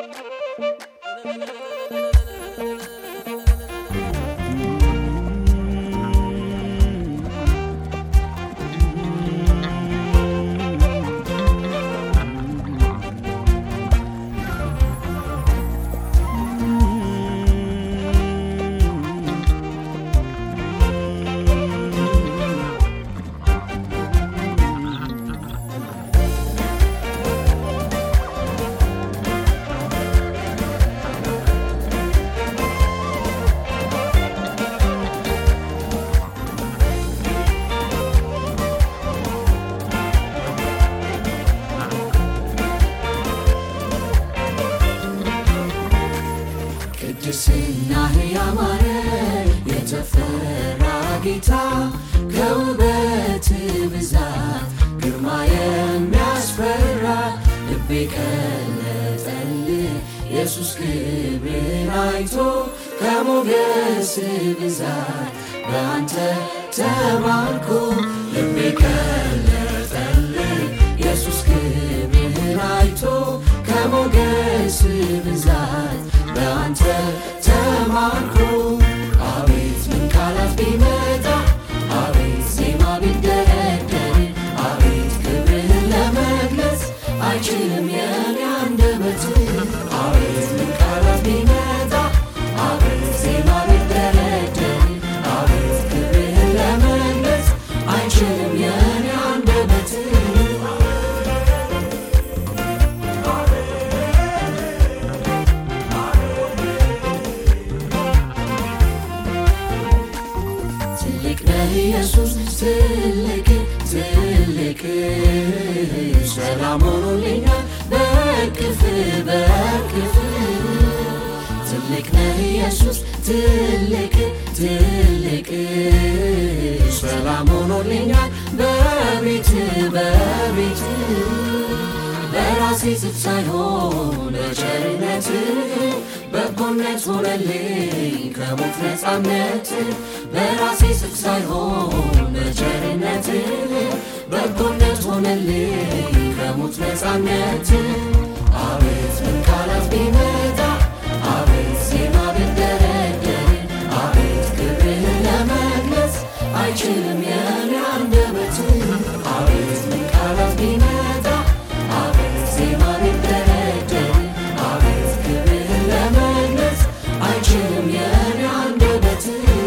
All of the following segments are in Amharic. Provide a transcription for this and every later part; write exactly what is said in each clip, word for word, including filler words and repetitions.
ቅድስናህ ያማረ የተፈራ ጌታ ከውበት ብዛት ግርማ የሚያስፈራ ልቤ ቀለጠልህ ኢየሱስ ክብርን አይቶ ከሞገስ ብዛት በአንተ ተባርኮ ልቤ ቀለጠልህ ኢየሱስ ክብርን አይቶ ከሞገስ ብዛት በአንተ ተማርኮ አቤት ምን ቃላት ቢመጣ አቤት ዜማ ቢደረደር አቤት ክብርህን ለመግለጽ አይችልም የኔ አንደበት አቤት ምን ቃላት ቢመጣ አቤት ዜማ ቢደረደር አቤት ክብርህን ለመግለጽ አይችልም የኔ አንደበት ኢየሱስ ትልቅ ትልቅ ሰላም ሆኖልኛል በክፍ በክፍ ትልቅ ነህ ኢየሱስ ትልቅ ትልቅ ሰላም ሆኖልኛል በቤት በቤት በራሴ ጽድቅ ሳይሆን በቸርነት በጎነት ሆነልኝ ከሞት ነፃነት በራሴ ጽድቅ ሳይሆን በቸርነት በጎነት ሆነልኝ ከሞት ነፃነት አቤት ምን ቃላት ቢመጣ አቤት ዜማ ቢደረደር አቤት ክብርህን ለመግለጽ አይችልም የኔ አንደበት አቤት ምን ቃላት ቢመጣ አቤት ዜማ ቢደረደር አቤት ክብርህን ለመግለጽ አይችልም የኔ አንደበት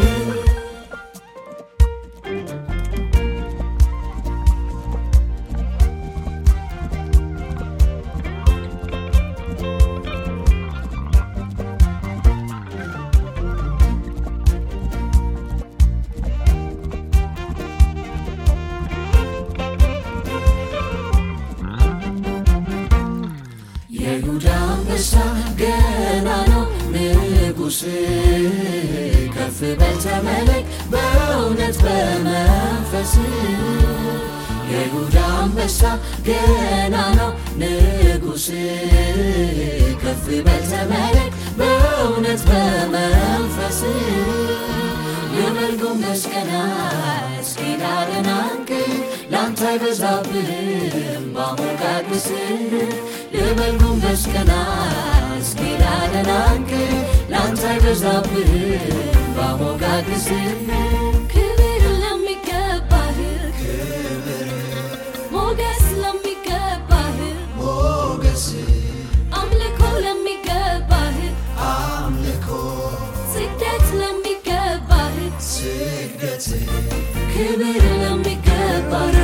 የይሁዳ አንበሳ ገና ነው ንጉሥ ከፍ በል ተመለክ በእውነት በመንፈስ የይሁዳ አንበሳ ገና ነው ንጉሥ ከፍ በል ተመለክ በእውነት በመንፈስ የመልኩም መስቀና እስኪዳረናንቅ ላንተ አይበዛብህም ባሞጋግስ የመልኩም መስቀና እስኪዳረናንቅ ላንተ አይበዛብህም ባሞጋግስ ክብር ለሚገባህ ክብር ሞገስ ለሚገባህ ሞገስ አምልኮ ለሚገባህ አምልኮ ስግደት ለሚገባህ ስግደት ክብር ለሚገባህ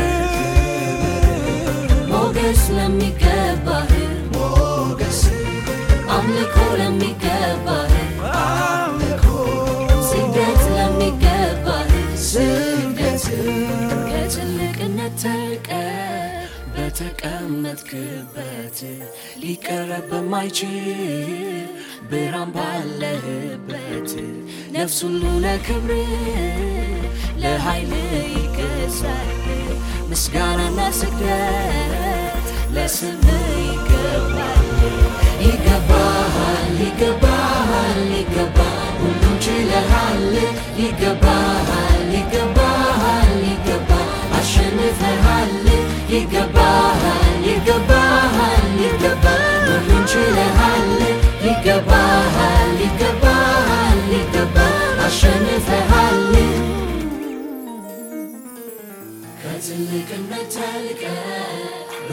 ሞገስ ለሚገባህ ሞገስ አምልኮ ለሚገባህ አምልኮ ስግደት ለሚገባህ ስግደት ከትልቅነት ተልቀህ በተቀመጥክበት ሊቀረብ በማይችል ብርሃን ባለህበት ነፍስ ሁሉ ለክብር ለኃይል ይገዛል ምስጋናና ስግደት ለስምህ ይገባል ይገባሃል ይገባሃል ይገባሃል ሁሉን ችለሃል ይገባሃል ይገባሃል ይገባሃል አሸንፈሃል ይገባሃል ይገባሃል ይገባሃል ሁሉን ችለሃል ይገባሃል ይገባሃል ይገባሃል አሸንፈሃል ከትልቅነት ተልቀህ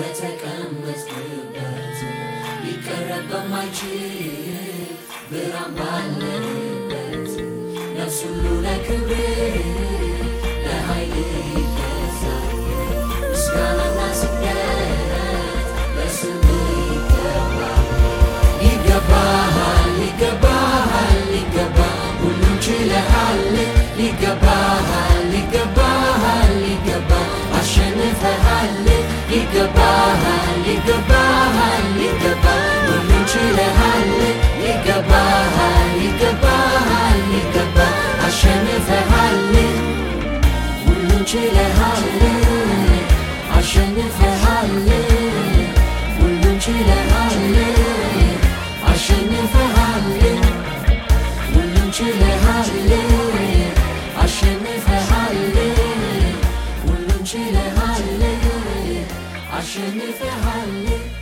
በተቀመጥክበት ሊቀረብ በማይችል ብርሃን ባለበት ነፍስ ሁሉ ለክብርህ ለኃይልህ ይገዛል ምስጋናና ስግደት ለስምህ ይገባል ይገባሃል ይገባሃል ይገባሃል ሁሉን ችለሃል ይገባሃል ይገባሃል ይገባሃል አሸንፈሃል ይገባሃል ይገባሃል ይገባሃል ሁሉን ችለሃል ይገባሃል ይገባሃል ይገባሃል አሸንፈሃል ሁሉን ችለሃል አሸንፈሃል ሁሉን ችለሃል አሸንፈሃል ሁሉን ችለሃል አሸንፈሃል ሁሉን ችለሃል አሸንፈሃል